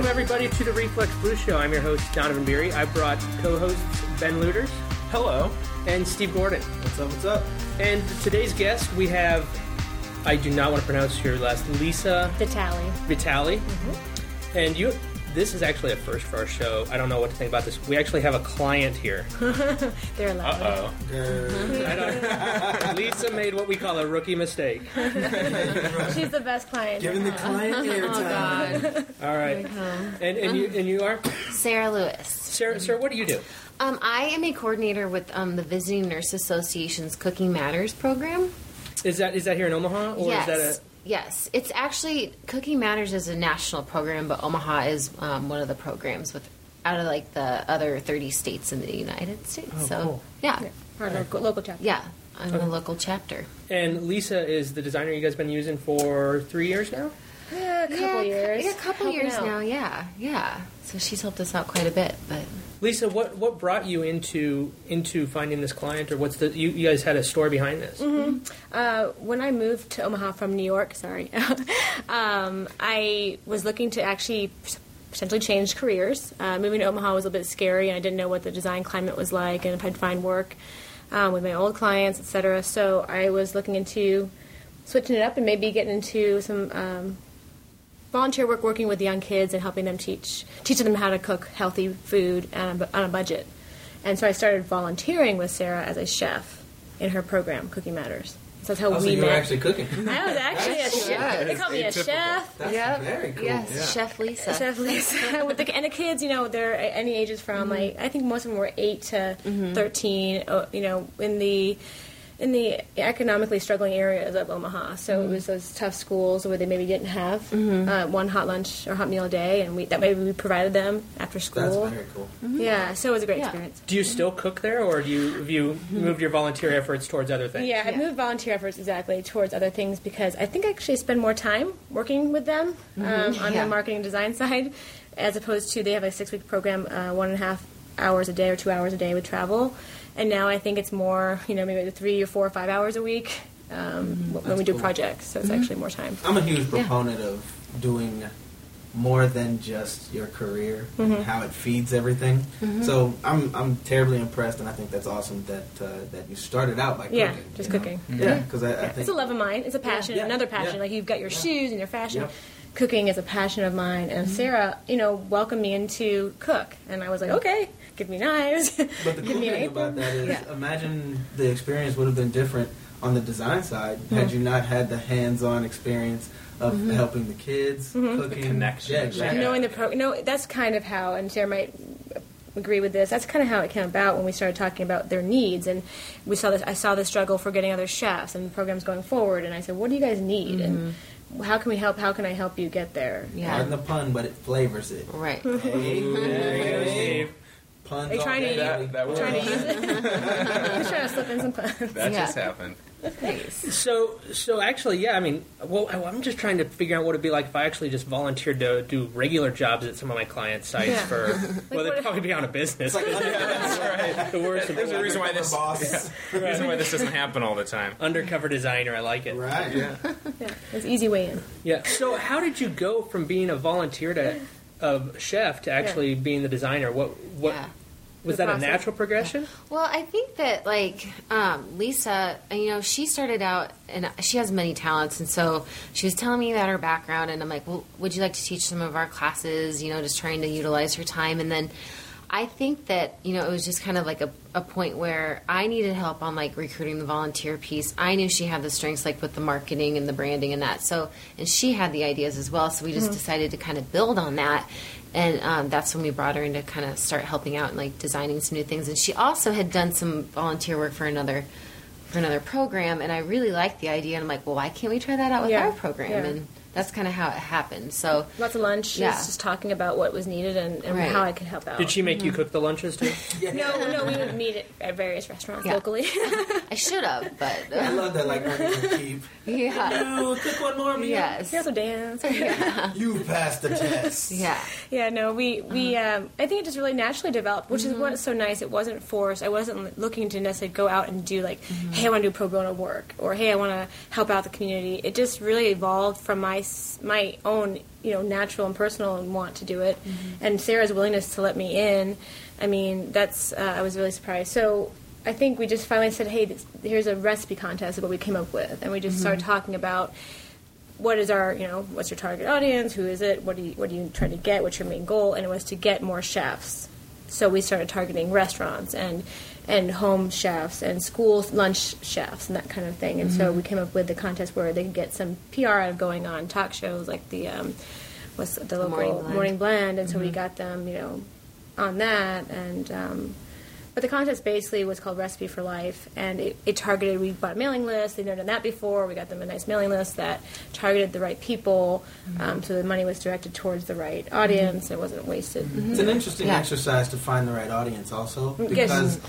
everybody, to the Reflex Blues Show. I'm your host, Donovan Beery. I brought co-hosts Ben Luters. Hello. And Steve Gordon. What's up, what's up? And today's guest, we have, I do not want to pronounce your last, Lisa Vitale. Mm-hmm. And this is actually a first for our show. I don't know what to think about this. We actually have a client here. They're allowed. Lisa made what we call a rookie mistake. She's the best client. Giving the client airtime. God. All right. And you are? Sarah Lewis. Sarah, what do you do? I am a coordinator with the Visiting Nurse Association's Cooking Matters program. Is that here in Omaha? Or Yes. Is that Yes. It's actually, Cooking Matters is a national program, but Omaha is one of the programs out of like the other 30 states in the United States. Oh, so, cool. yeah. Our local chapter. Yeah. I'm a local chapter. And Lisa is the designer you guys been using for 3 years now? A couple years. Yeah, a couple years now, yeah. So she's helped us out quite a bit, but... Lisa, what brought you into finding this client, or what's you guys had a story behind this? Mm-hmm. When I moved to Omaha from New York, I was looking to actually potentially change careers. Moving to Omaha was a bit scary, and I didn't know what the design climate was like, and if I'd find work with my old clients, etc. So I was looking into switching it up and maybe getting into some volunteer work, working with young kids and helping them teaching them how to cook healthy food on a budget. And so I started volunteering with Sarah as a chef in her program, Cooking Matters. So that's how we you met. were actually cooking. I was actually a chef. They call me a chef. That's very cool. Yes, Yeah. Chef Lisa. Chef Lisa. And the kids, they're any ages from, I think most of them were 8 to 13, in the economically struggling areas of Omaha. So it was those tough schools where they maybe didn't have one hot lunch or hot meal a day, and we provided them after school. That's very cool. Yeah, so it was a great experience. Do you still cook there, or have you moved your volunteer efforts towards other things? Yeah, I've moved volunteer efforts exactly towards other things because I think I actually spend more time working with them on the marketing design side, as opposed to they have a 6-week program, 1.5 hours a day or 2 hours a day with travel. And now I think it's more, maybe 3 or 4 or 5 hours a week when we do projects. So it's actually more time. I'm a huge proponent of doing more than just your career and how it feeds everything. So I'm terribly impressed, and I think that's awesome that you started out by cooking. Yeah, just cooking. Yeah, because I think it's a love of mine. It's a passion, another passion. Like you've got your shoes and your fashion. Yep. Cooking is a passion of mine. And Sarah, welcomed me into cook. And I was like, okay, give me knives. But the cool thing about that is, imagine the experience would have been different on the design side had you not had the hands-on experience of helping the kids, cooking. The connection. Yeah, exactly. Knowing that's kind of how, and Sarah might agree with this, that's kind of how it came about when we started talking about their needs. And I saw the struggle for getting other chefs and programs going forward. And I said, what do you guys need? And how can we help? How can I help you get there? Yeah. Pardon the pun, but it flavors it. Right. Hey. Puns They trying to all day. trying to use it. Just trying to slip in some puns. That just happened. Nice. So actually, I'm just trying to figure out what it'd be like if I actually just volunteered to do regular jobs at some of my clients' sites for. Well, they'd probably be out of business. That's right. The worst. There's a reason why this doesn't happen all the time. Undercover designer, I like it. Right. Yeah. Yeah, it's an easy way in. Yeah. So how did you go from being a volunteer to a chef to actually being the designer? What was that a natural progression? Well, I think that, Lisa, she started out, and she has many talents, and so she was telling me about her background, and I'm like, well, would you like to teach some of our classes, just trying to utilize her time, and then I think that, it was just kind of like a point where I needed help on, recruiting the volunteer piece. I knew she had the strengths, with the marketing and the branding and that, and she had the ideas as well, so we just decided to kind of build on that. And that's when we brought her in to kind of start helping out and designing some new things. And she also had done some volunteer work for another program, and I really liked the idea. And I'm like, well, why can't we try that out with our program? Yeah. And that's kind of how it happened. So lots of lunches, just talking about what was needed and how I could help out. Did she make you cook the lunches too? No, we would meet at various restaurants locally. I should have, but I love that, earning your keep. Yeah. No, cook one more meal. Yes. We also dance. You passed the test. Yeah. Yeah, no, we I think it just really naturally developed, which is what's so nice. It wasn't forced. I wasn't looking to necessarily go out and do hey, I want to do pro bono work, or hey, I want to help out the community. It just really evolved from my my own, natural and personal and want to do it. And Sarah's willingness to let me in, I mean, that's, I was really surprised. So I think we just finally said, hey, here's a recipe contest of what we came up with. And we just started talking about what is our, what's your target audience? Who is it? What are you trying to get? What's your main goal? And it was to get more chefs. So we started targeting restaurants and home chefs and school lunch chefs and that kind of thing. And so we came up with the contest where they could get some PR out of going on talk shows like the local Morning Blend. And so we got them, on that. And but the contest basically was called Recipe for Life, and it targeted, we bought a mailing list. They'd never done that before. We got them a nice mailing list that targeted the right people, so the money was directed towards the right audience. It wasn't wasted. It's an interesting exercise to find the right audience also, because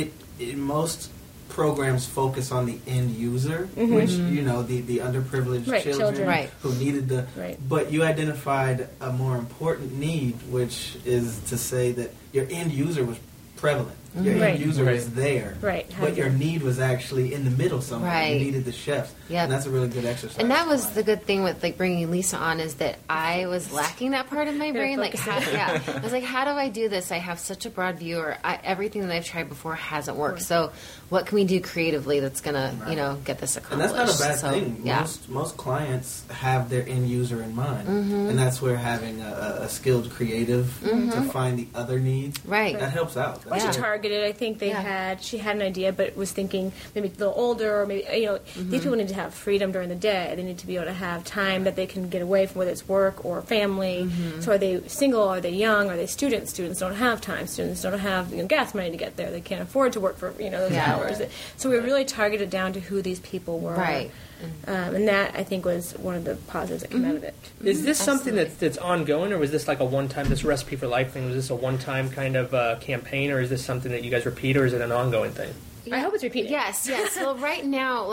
most programs focus on the end user, which, the underprivileged children who needed but you identified a more important need, which is to say that your end user was prevalent. Your end user was there, but your need was actually in the middle somewhere. You needed the chefs, and that's a really good exercise. And that was the good thing with bringing Lisa on, is that I was lacking that part of my brain. I was like, how do I do this? I have such a broad view, or everything that I've tried before hasn't worked. So what can we do creatively that's gonna get this accomplished? And that's not a bad thing. Most clients have their end user in mind, and that's where having a skilled creative to find the other needs that helps out. She targeted. I think she had an idea, but was thinking maybe a little older, or maybe these people need to have freedom during the day. They need to be able to have time that they can get away from, whether it's work or family. So are they single? Are they young? Are they students? Students don't have time. Students don't have gas money to get there. They can't afford to work for those hours. So we really targeted down to who these people were. Right. And that, I think, was one of the positives that came out of it. Is this something that's ongoing, or was this like a one-time, this Recipe for Life thing, was this a one-time kind of campaign, or is this something that you guys repeat, or is it an ongoing thing? I hope it's repeated. Yes. Well, right now,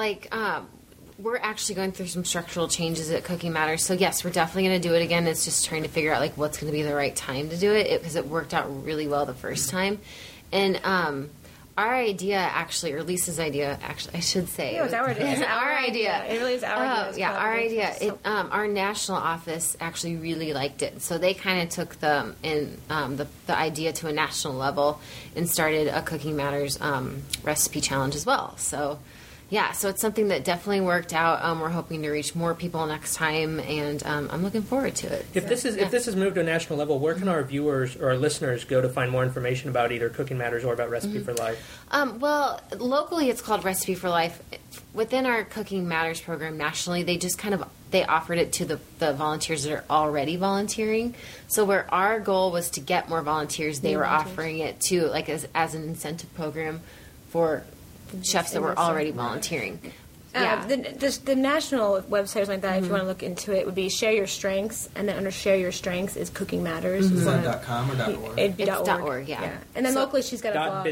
we're actually going through some structural changes at Cooking Matters. So, yes, we're definitely going to do it again. It's just trying to figure out, what's going to be the right time to do it, because it worked out really well the first time. And, our idea, actually, or Lisa's idea, actually, I should say. No, it's our idea. It's our idea. It really is our idea. Our idea. Our national office actually really liked it. So they kind of took the idea to a national level and started a Cooking Matters recipe challenge as well. So, so it's something that definitely worked out. We're hoping to reach more people next time, and I'm looking forward to it. If this is moved to a national level, where can our viewers or our listeners go to find more information about either Cooking Matters or about Recipe for Life? Well, locally it's called Recipe for Life. Within our Cooking Matters program nationally, they just they offered it to the volunteers that are already volunteering. So where our goal was to get more volunteers, they were offering it to as an incentive program for chefs that were already volunteering. The national website or something like that, if you want to look into it, would be Share Your Strengths, and then under Share Your Strengths is Cooking Matters. Is that .com or .org? It'd be it's .org, And then locally she's got a blog.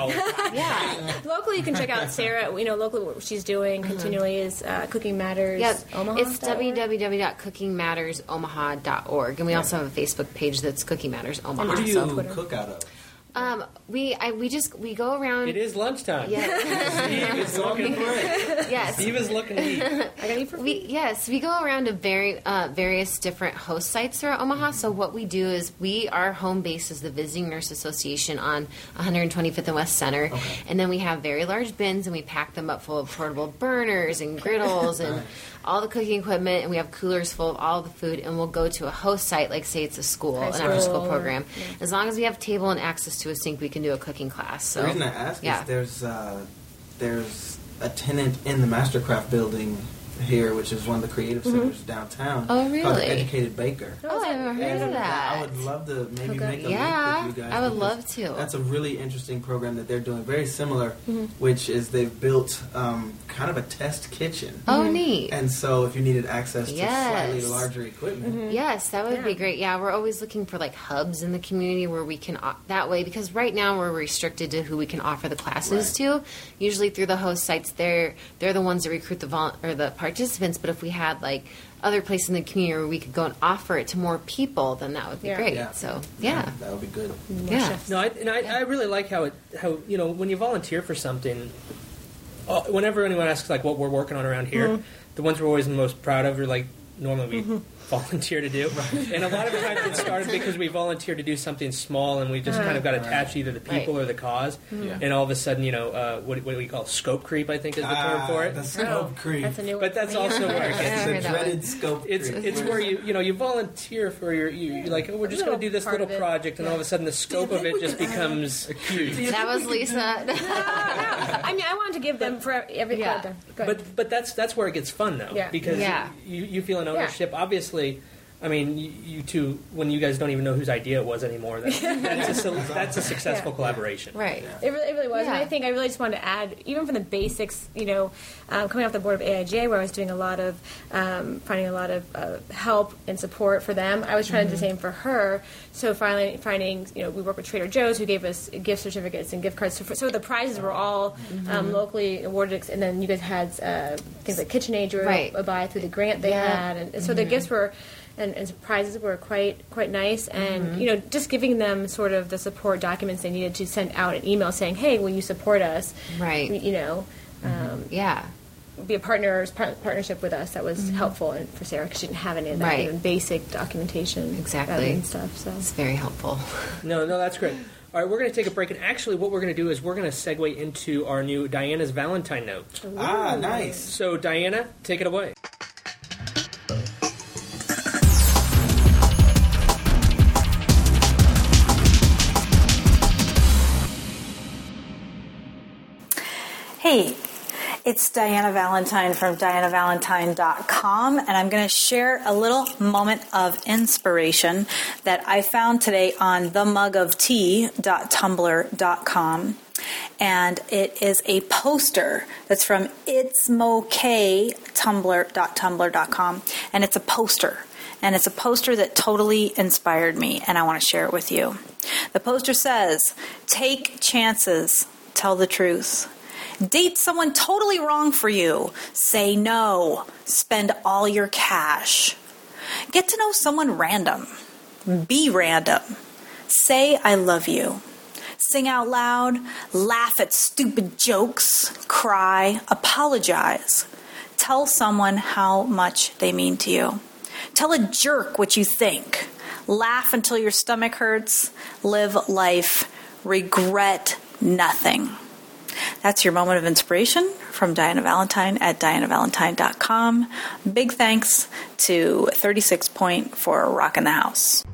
Locally you can check out Sarah. Locally what she's doing continually is Cooking Matters Omaha. It's www.cookingmattersomaha.org, and we also have a Facebook page that's Cooking Matters Omaha. Where do you cook out of? We go around. It is lunchtime. Yes. Steve is looking great. Yes. Steve is looking to eat. I got eat for free. We go around to various different host sites throughout Omaha. So what we do is our home base is the Visiting Nurse Association on 125th and West Center, and then we have very large bins, and we pack them up full of portable burners and griddles and all the cooking equipment, and we have coolers full of all the food, and we'll go to a host site, like say it's a school, an after-school program. As long as we have table and access to a sink, we can do a cooking class. So the reason I ask is there's a tenant in the Mastercraft building here, which is one of the creative centers downtown. Oh, really? Called the Educated Baker. Oh, I've never heard of that. I would love to maybe make a link with you guys. I would love to. That's a really interesting program that they're doing, very similar, which is they've built kind of a test kitchen. Oh, neat. And so if you needed access to slightly larger equipment. Yes, that would be great. Yeah, we're always looking for hubs in the community where we can, that way, because right now we're restricted to who we can offer the classes to. Usually through the host sites, they're the ones that recruit the participants, but if we had other places in the community where we could go and offer it to more people, then that would be great. Yeah. So that would be good. No, I really like how when you volunteer for something, whenever anyone asks what we're working on around here, the ones we're always most proud of are normally we volunteer to do. And a lot of times it started because we volunteered to do something small and we just kind of got attached to either the people or the cause. And all of a sudden, what do we call it? Scope creep, I think is the term for it. The scope creep. That's a new But that's also where it gets the dreaded scope creep. it's where you volunteer for you're like, oh, we're just going to do this little project, and all of a sudden the scope of it just becomes huge. That was Lisa. I mean, I wanted to give them for every project. But that's where it gets fun though, because you feel an ownership. Obviously, I mean, you two, when you guys don't even know whose idea it was anymore, that's a successful collaboration. Right. It really was. And I think I really just wanted to add, even from the basics, coming off the board of AIGA, where I was doing a lot of, finding a lot of help and support for them, I was trying to do the same for her. So finally finding, we work with Trader Joe's, who gave us gift certificates and gift cards. So the prizes were all locally awarded, and then you guys had things like KitchenAid were buy through the grant they had. And so the gifts were... And prizes were quite nice, and just giving them sort of the support documents they needed to send out an email saying, "Hey, will you support us?" Right. Be a partnership with us. That was helpful and for Sarah because she didn't have any of that even basic documentation and stuff. So it's very helpful. No, that's great. All right, we're going to take a break, and actually what we're going to do is we're going to segue into our new Diana's Valentine Note. Ooh. Ah, nice. So Diana, take it away. Hey, it's Diana Valentine from DianaValentine.com, and I'm going to share a little moment of inspiration that I found today on themugoftea.tumblr.com. And it is a poster that's from itsmoktumblr.tumblr.com, and it's a poster. And it's a poster that totally inspired me, and I want to share it with you. The poster says, "Take chances, tell the truth. Date someone totally wrong for you. Say no. Spend all your cash. Get to know someone random. Be random. Say I love you. Sing out loud. Laugh at stupid jokes. Cry. Apologize. Tell someone how much they mean to you. Tell a jerk what you think. Laugh until your stomach hurts. Live life. Regret nothing." That's your moment of inspiration from Diana Valentine at DianaValentine.com. Big thanks to 36 Point for rocking the house.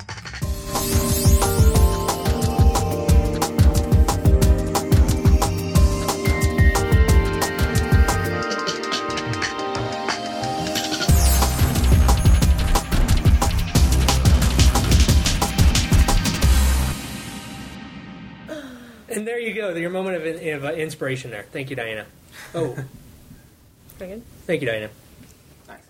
And there you go, your moment of inspiration there. Thank you, Diana. Oh. Very good. Thank you, Diana. Nice.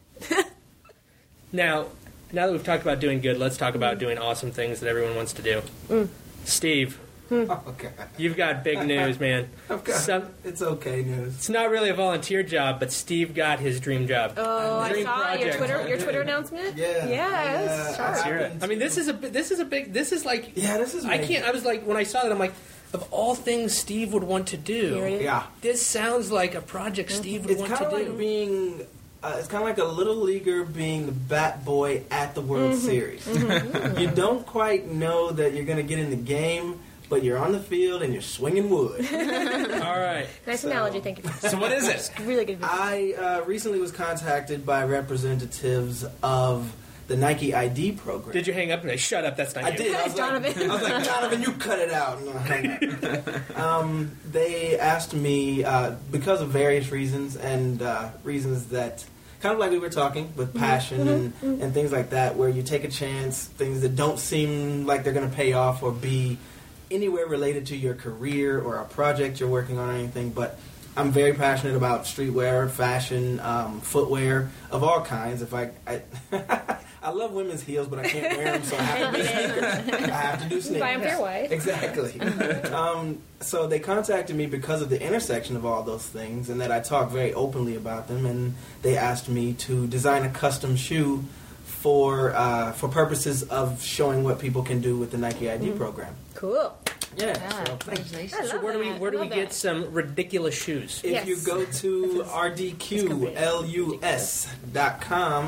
Now that we've talked about doing good, let's talk about doing awesome things that everyone wants to do. Steve, Okay. you've got big news, man. It's okay news. It's not really a volunteer job, but Steve got his dream job. Oh, dream I saw project. your Twitter announcement. Yeah. Yes. Sure. Let's hear it. I mean, this is big. This is like. Yeah, this is. I can't. I was like, when I saw that, I'm like, of all things Steve would want to do, this sounds like a project Steve would want to do. It's kind of like being. It's kind of like a little leaguer being the bat boy at the World Series. You don't quite know that you're going to get in the game, but you're on the field and you're swinging wood. All right. Nice analogy, thank you. So what is it? Really good. I recently was contacted by representatives of the Nike ID program. Did you hang up and say, "Shut up, that's not you"? I did. I was Donovan. like, Donovan, you cut it out. And I hung up. They asked me, because of various reasons, and reasons that, kind of like we were talking, with passion and things like that, where you take a chance, things that don't seem like they're going to pay off or be anywhere related to your career or a project you're working on or anything, but I'm very passionate about streetwear, fashion, footwear of all kinds. I love women's heels, but I can't wear them, so I have to do sneakers. I have to do sneakers. Buy them for your wife. Exactly. So they contacted me because of the intersection of all those things, and that I talk very openly about them, and they asked me to design a custom shoe for purposes of showing what people can do with the Nike ID program. Cool. Yeah. So, congratulations. So where do we get some ridiculous shoes? If you go to rdqlus.com,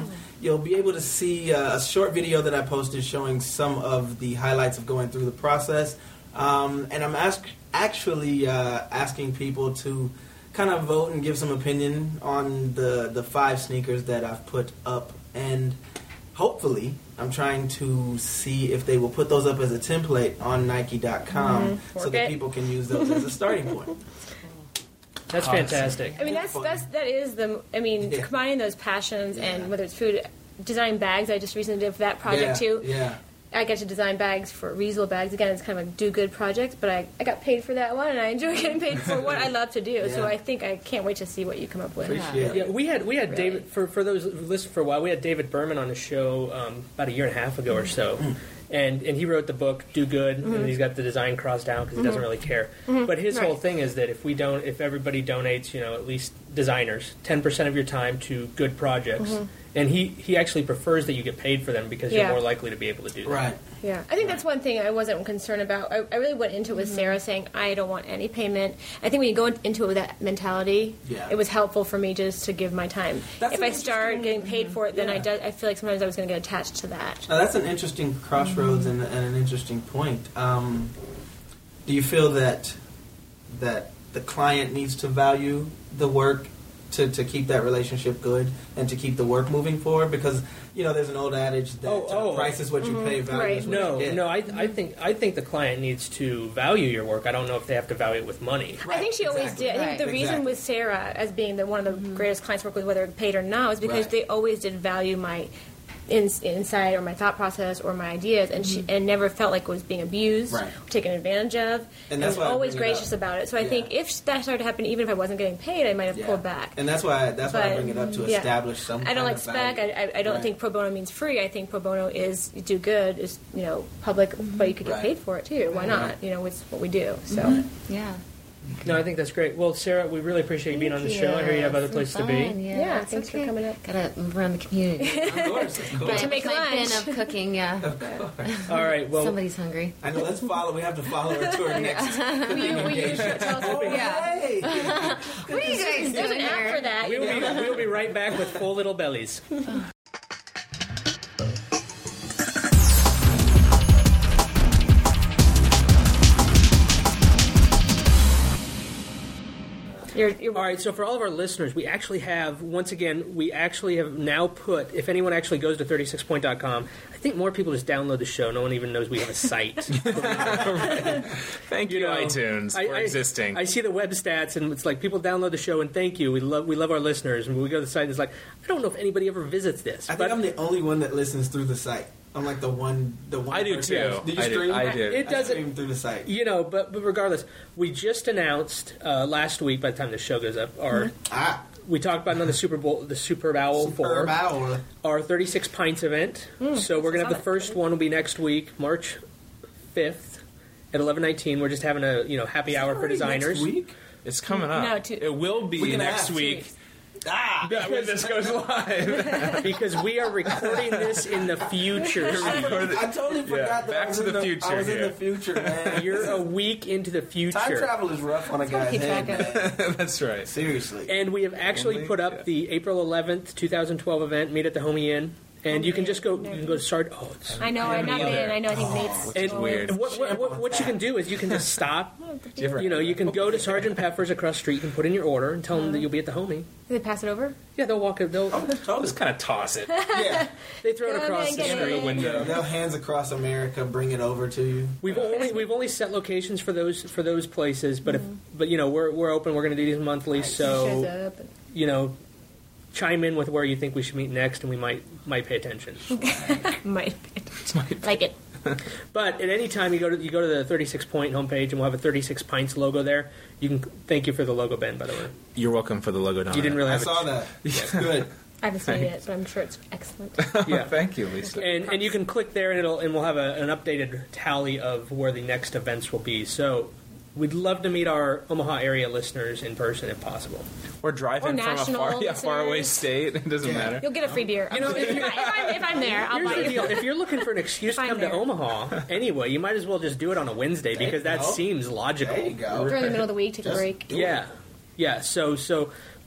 you'll be able to see a short video that I posted showing some of the highlights of going through the process. And I'm actually asking people to kind of vote and give some opinion on the 5 sneakers that I've put up. And hopefully, I'm trying to see if they will put those up as a template on Nike.com so that people can use those as a starting point. That's fantastic. I mean, that is combining those passions and whether it's food, designing bags. I just recently did for that project too. Yeah. I get to design bags for reusable bags. Again, it's kind of a do-good project, but I got paid for that one, and I enjoy getting paid for what I love to do. Yeah. So I think I can't wait to see what you come up with. Appreciate it. Yeah, we had really. David for those who listened for a while. We had David Berman on the show about a year and a half ago or so, and he wrote the book Do Good, and he's got the design crossed out because he doesn't really care. But his whole thing is that if everybody donates, at least designers, 10% of your time to good projects. And he actually prefers that you get paid for them because you're more likely to be able to do that. Right. Yeah, I think that's one thing I wasn't concerned about. I really went into it with Sarah saying, I don't want any payment. I think when you go into it with that mentality, it was helpful for me just to give my time. If I start getting paid for it, then I feel like sometimes I was going to get attached to that. Now, that's an interesting crossroads and an interesting point. Do you feel that the client needs to value the work to keep that relationship good and to keep the work moving forward? Because there's an old adage that price is what you pay, value is what you get. No. I think the client needs to value your work. I don't know if they have to value it with money. Right. I think she always did. I think the reason with Sarah as being one of the greatest clients to work with, whether paid or not, was because they always did value my insight or my thought process or my ideas, and never felt like it was being abused or taken advantage of. And was always gracious about it. So I think if that started to happen, even if I wasn't getting paid, I might have pulled back. And that's why I bring it up to establish some. I don't like spec. I don't think pro bono means free. I think pro bono is do good, is public, but you could get paid for it too. Why not? It's what we do. So yeah. No, I think that's great. Well, Sarah, we really appreciate you being on the show. I hear you have other places to be. Yeah, thanks for coming up. Gotta move around the community. Of course. Get to make lunch. Bin of cooking, Of course. All right. Well, somebody's hungry. I know. We have to follow her to her next cooking engagement. Hey. What are you guys There's an doing app here? for that. we'll be right back with Full Little Bellies. All right, so for all of our listeners, we actually have now put, if anyone actually goes to 36point.com, I think more people just download the show. No one even knows we have a site. Thank you, iTunes, for existing. I see the web stats, and it's like people download the show, and thank you. We love our listeners. And we go to the site, and it's like, I don't know if anybody ever visits this. I think I'm the only one that listens through the site. I'm like the one. I do too. Do you stream? I do. It doesn't stream through the site. But regardless, we just announced last week. By the time the show goes up, we talked about another Super Bowl, the Super Bowl 4, our 36 Pints event. So we're gonna have the first one will be next week, March 5th at 11:19. We're just having a happy hour for designers. Next week? It's coming up. No, it will be next week. When this goes live. Because we are recording this in the future. I totally forgot that I was in the future, man. You're a week into the future. Time travel is rough on a guy's head, man. That's right. Seriously. And we have actually put up the April 11th, 2012 event, Meet at the Homie Inn. And you can just go. You can go to Sard. Oh, I know. I'm not in. I know. I think Nate's. It's weird. And what you can do is you can just stop. You can go to Sergeant Pepper's across the street. You can put in your order and tell them that you'll be at the Homie. Do they pass it over? Yeah, they'll walk it. They'll just kind of toss it. Yeah, they throw it across the street. Window. They'll hands across America bring it over to you. We've only set locations for those places, but we're open. We're going to do these monthly, so chime in with where you think we should meet next, and we might pay attention. Might like it. But at any time you go to the 36 Point homepage, and we'll have a 36 Pints logo there. You can thank you for the logo, Ben. By the way, you're welcome for the logo. You didn't really have. I saw that. That's good. I haven't seen it, but I'm sure it's excellent. Yeah, thank you, Lisa. And you can click there, and we'll have an updated tally of where the next events will be. So. We'd love to meet our Omaha area listeners in person if possible. Or drive in from a faraway state. It doesn't matter. You'll get a free beer. If I'm there, I'll buy you. If you're looking for an excuse to come to Omaha anyway, you might as well just do it on a Wednesday because that seems logical. There you go. During the middle of the week, take a break. Yeah. So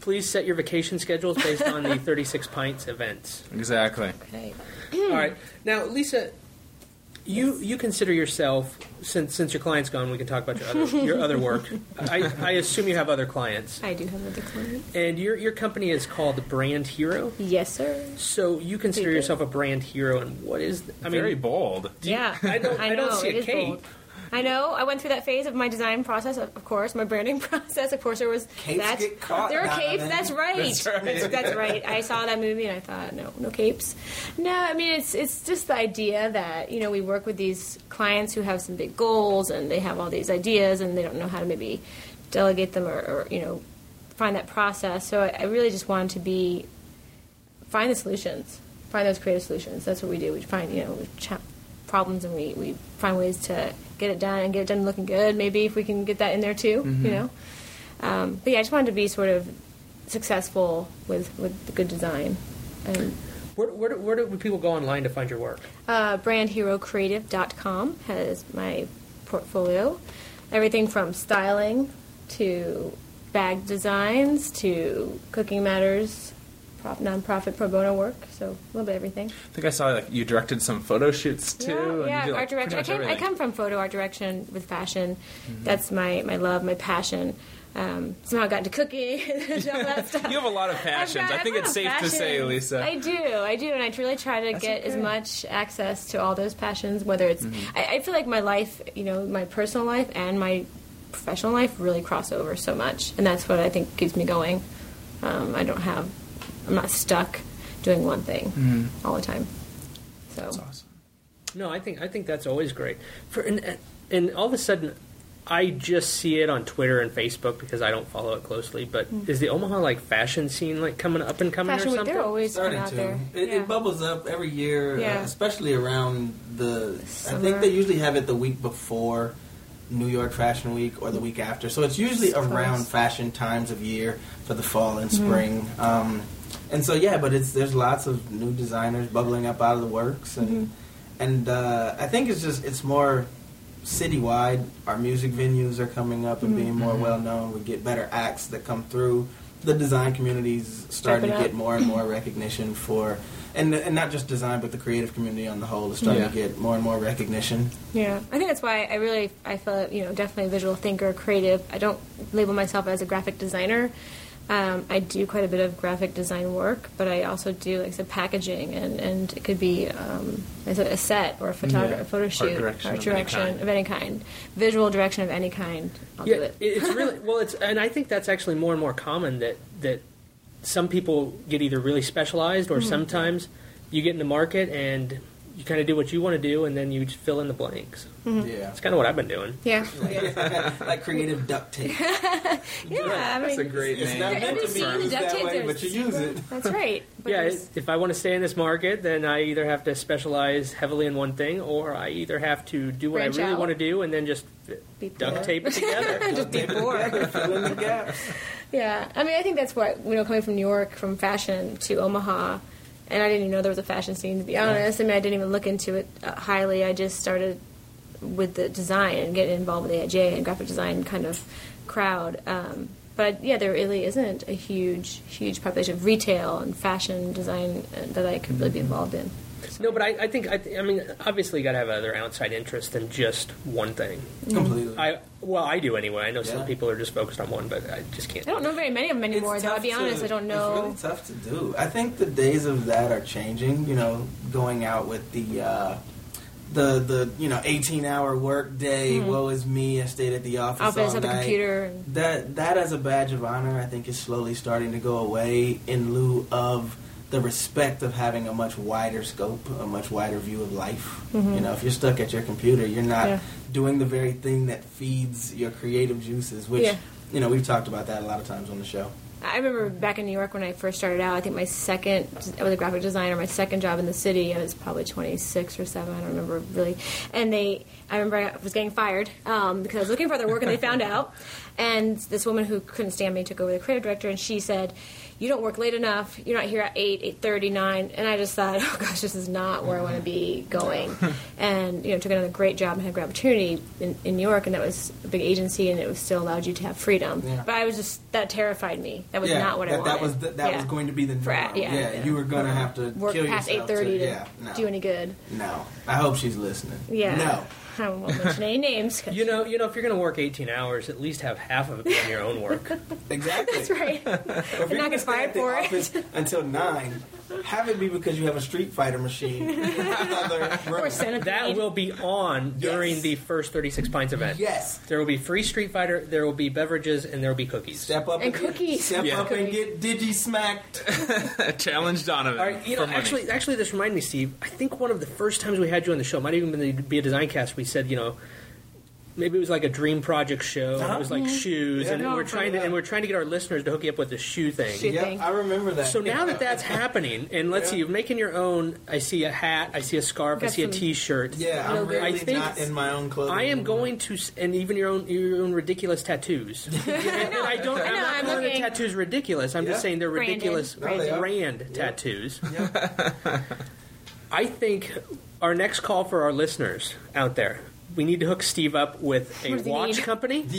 please set your vacation schedules based on the 36 Pints events. Exactly. Okay. All right. Now, Lisa, you consider yourself, since your client's gone, we can talk about your other work. I assume you have other clients. I do have other clients. And your company is called Brand Hero? Yes, sir. So you consider yourself a brand hero, and what is... Very bold. I don't see a cape. Bold. I know. I went through that phase of my design process, of course, my branding process. Of course, there was capes get caught. There were capes. That's right. That's right. I saw that movie and I thought, no capes. No, I mean it's just the idea that we work with these clients who have some big goals and they have all these ideas and they don't know how to maybe delegate them or find that process. So I really just wanted to find the solutions, find those creative solutions. That's what we do. We find we problems and we find ways to get it done and get it done looking good. Maybe if we can get that in there too, But yeah, I just wanted to be sort of successful with the good design. And where do people go online to find your work? BrandHeroCreative.com has my portfolio. Everything from styling to bag designs to cooking matters, nonprofit pro bono work, so a little bit of everything. I think I saw you directed some photo shoots too. Yeah, art direction. I come from photo art direction with fashion. Mm-hmm. That's my love, my passion. Somehow I got into cooking and all that stuff. You have a lot of passions. I think it's safe to say, Lisa. I do, and I really try to get as much access to all those passions. Whether it's, I feel like my life, my personal life and my professional life really cross over so much, and that's what I think keeps me going. I'm not stuck doing one thing all the time. So that's awesome. No, I think that's always great. And all of a sudden, I just see it on Twitter and Facebook because I don't follow it closely. But is the Omaha fashion scene coming up and coming fashion or something? They're always starting out to. there. It bubbles up every year, especially around the. Summer. I think they usually have it the week before New York Fashion Week or the week after. So it's usually around fashion times of year for the fall and spring. And so but there's lots of new designers bubbling up out of the works, and I think it's more citywide. Our music venues are coming up and being more well known. We get better acts that come through. The design community's starting to get more and more recognition for, and not just design, but the creative community on the whole is starting to get more and more recognition. Yeah, I think that's why I feel definitely a visual thinker, creative. I don't label myself as a graphic designer. I do quite a bit of graphic design work, but I also do packaging, and it could be a set or a photo shoot, art direction of any kind, visual direction of any kind. I'll do it. It's really and I think that's actually more and more common that some people get either really specialized or sometimes you get in the market and you kind of do what you want to do, and then you just fill in the blanks. Yeah, that's kind of what I've been doing. Yeah, like creative duct tape. That's a great name. It's not meant to be used that way, but you use it. That's right. If I want to stay in this market, then I either have to specialize heavily in one thing, or I either have to do what I really want to do and then just duct tape it together. Just be bored. Fill in the gaps. Yeah, I mean, I think that's what coming from New York, from fashion to Omaha. And I didn't even know there was a fashion scene, to be honest. I mean, I didn't even look into it highly. I just started with the design and getting involved with the AIJ and graphic design kind of crowd. But there really isn't a huge population of retail and fashion design that I could really be involved in. No, but I think obviously you got to have other outside interests than just one thing. Completely. I do anyway. I know some people are just focused on one, but I just can't. I don't know very many of them anymore, though. I'll be honest, I don't know. It's really tough to do. I think the days of that are changing. Going out with the 18-hour work day. Woe is me. I stayed at the office all at the night. computer. That as a badge of honor, I think, is slowly starting to go away in lieu of the respect of having a much wider scope, a much wider view of life. If you're stuck at your computer, you're not doing the very thing that feeds your creative juices, which, we've talked about that a lot of times on the show. I remember back in New York when I first started out, I think I was a graphic designer, my second job in the city. I was probably 26 or 7, I don't remember really. And I remember I was getting fired because I was looking for other work and they found out. And this woman who couldn't stand me took over the creative director, and she said, you don't work late enough. You're not here at 8, 8:30, 9. And I just thought, oh gosh, this is not where I want to be going. And took another great job and had a great opportunity in New York, and that was a big agency, and it was still allowed you to have freedom. Yeah. But I was just, that terrified me. That was not what I wanted. That was going to be the norm. You were going to have to work kill past yourself 8:30 to do any good. No, I hope she's listening. Yeah. No. I won't mention any names. If you're going to work 18 hours, at least have half of it be on your own work. Exactly. That's right. If you're not get fired for it until 9, have it be because you have a Street Fighter machine. Or Centipede. That will be on during the first 36 Pints event. Yes. There will be free Street Fighter, there will be beverages, and there will be cookies. Step up and cookies. Step up and get digi-smacked. Challenge Donovan. All right, actually, this reminded me, Steve. I think one of the first times we had you on the show, might even be a design cast, we said, maybe it was like a dream project show. And it was like shoes, and we're trying to get our listeners to hook you up with the shoe thing. Yeah, I remember that. So now that's happening, and let's see, you're making your own. I see a hat, I see a scarf, I see a T-shirt. Yeah, I'm really not in my own clothing. I am going to, and even your own ridiculous tattoos. I'm not calling the tattoos ridiculous. I'm just saying they're ridiculous brand tattoos. I think our next call for our listeners out there, we need to hook Steve up with a watch company and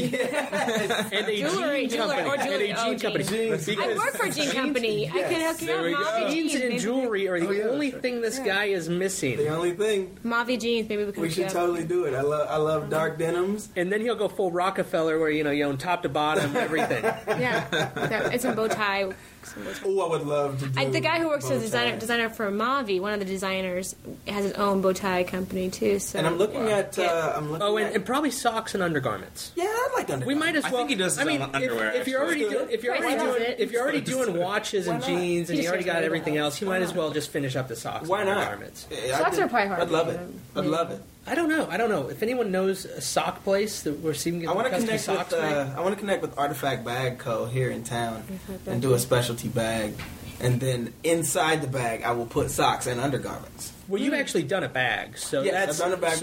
a jean company. I work for a jean company. Yes. I can hook you up. Mavi jeans and jewelry are the only thing this guy is missing. The only thing. Mavi jeans. Maybe we should totally do it. I love dark denims. And then he'll go full Rockefeller, where you own top to bottom everything. Yeah, it's a bow tie. Oh, I would love to do the guy who works as a designer for Mavi, one of the designers, has his own bow tie company too. So. And I'm looking at. And probably socks and undergarments. Yeah, I'd like undergarments. We might as well. I think he does underwear. If you're already doing watches and jeans, and you already got everything else, you might as well just finish up the socks. Why and not? Undergarments. Socks are probably hard. I'd love it. I'd love it. I don't know. If anyone knows a sock place that we're seeing, I want to connect with Artifact Bag Co. here in town and do a specialty bag, and then inside the bag I will put socks and undergarments. Well, you've actually done a bag, so I've done a bag.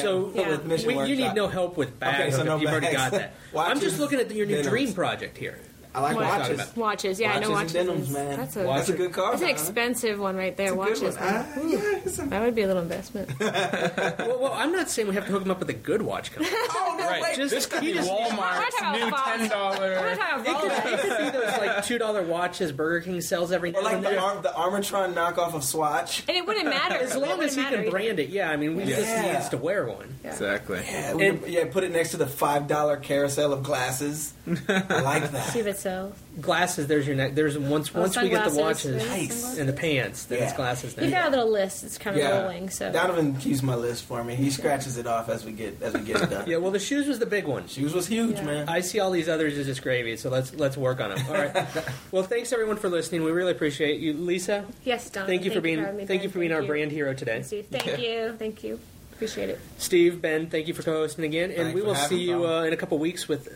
You need no help with bags. Okay, so you've already got that. Watches, I'm just looking at your new dream project here. I like watches. Watches, I know watches. And denims, man. That's a good car. That's an expensive one right there. Watches. That would be a little investment. well, I'm not saying we have to hook him up with a good watch company. Oh no! Right. Wait, this could be Walmart's new $10. It could be those like $2 watches Burger King sells every now and then. Or like the Armatron knockoff of Swatch. And it wouldn't matter as long as he can brand it. Yeah, I mean, we just needs to wear one. Yeah. Exactly. Yeah, put it next to the $5 carousel of glasses. I like that. See if it sells. Glasses. There's your neck. There's once we get the watches and the pants, then it's glasses. He's got a little list. It's kind of rolling. So Donovan keeps my list for me. He scratches it off as we get it done. Yeah. Well, the shoes was the big one. Shoes was huge, man. I see all these others as just gravy. So let's work on them. All right. Well, thanks everyone for listening. We really appreciate you, Lisa. Yes, Donovan. Thank you for being our brand hero today. Thank you. Appreciate it. Steve, Ben, thank you for co-hosting again, and we will see you in a couple weeks with.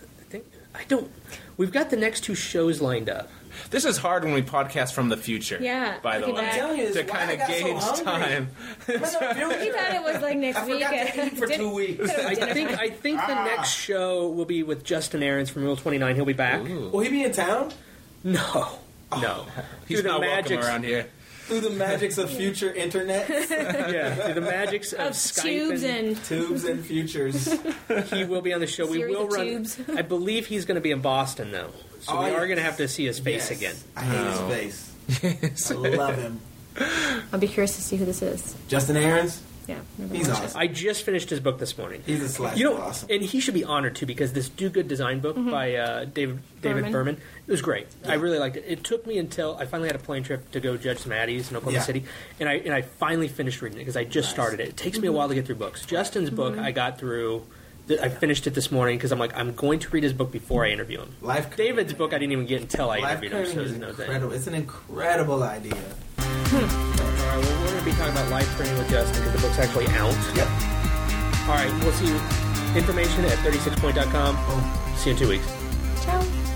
We've got the next 2 shows lined up. This is hard when we podcast from the future. Yeah. By the way, I'm telling you, to kind of gauge time. He thought it was like next week. I forgot to eat for 2 weeks. I think the next show will be with Justin Aarons from Rule 29. He'll be back. Ooh. Will he be in town? No. He's not welcome around here. Through the magics of future internet. Through the magics of Skype tubes and futures. He will be on the show. We will run. Tubes. I believe he's going to be in Boston though, so we are going to have to see his face again. I hate his face. I love him. I'll be curious to see who this is. Justin Aarons. Yeah, he's awesome. I just finished his book this morning. He's a slash. Awesome. And he should be honored too because this Do Good Design book by David Berman, it was great. Yeah. I really liked it. It took me until I finally had a plane trip to go judge some Addies in Oklahoma City, and I finally finished reading it because I just started it. It takes me a while to get through books. Justin's book I got through. I finished it this morning because I'm going to read his book before I interview him. David's book I didn't even get until I interviewed him. So it's incredible. It's an incredible idea. All right, well, we're going to be talking about life training with Justin because the book's actually out. Yep. All right, we'll see you. Information at 36point.com. See you in 2 weeks. Ciao.